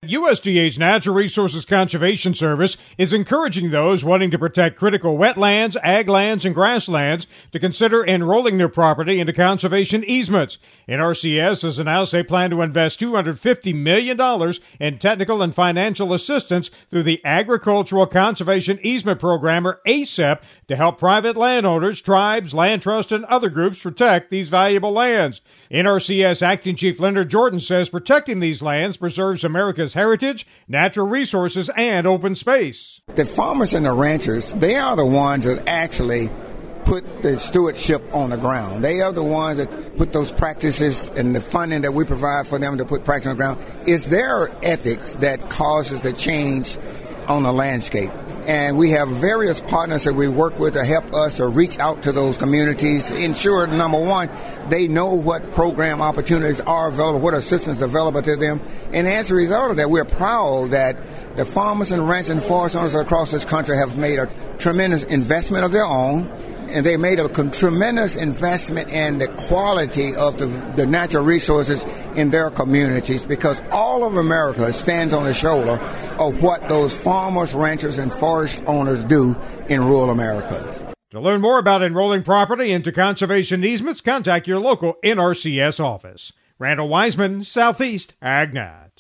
USDA's Natural Resources Conservation Service is encouraging those wanting to protect critical wetlands, ag lands, and grasslands to consider enrolling their property into conservation easements. NRCS has announced they plan to invest $250 million in technical and financial assistance through the Agricultural Conservation Easement Program, or ACEP, to help private landowners, tribes, land trusts, and other groups protect these valuable lands. NRCS Acting Chief Leonard Jordan says protecting these lands preserves America's heritage, natural resources, and open space. The farmers and the ranchers, they are the ones that actually put the stewardship on the ground. They are the ones that put those practices, and the funding that we provide for them to put practice on the ground. It's their ethics that causes the change on the landscape. And we have various partners that we work with to help us to reach out to those communities, ensure, number one, they know what program opportunities are available, what assistance is available to them. And as a result of that, we're proud that the farmers and ranchers and forest owners across this country have made a tremendous investment of their own. And they made a tremendous investment in the quality of the natural resources in their communities, because all of America stands on the shoulder of what those farmers, ranchers, and forest owners do in rural America. To learn more about enrolling property into conservation easements, contact your local NRCS office. Randall Wiseman, Southeast AgNet.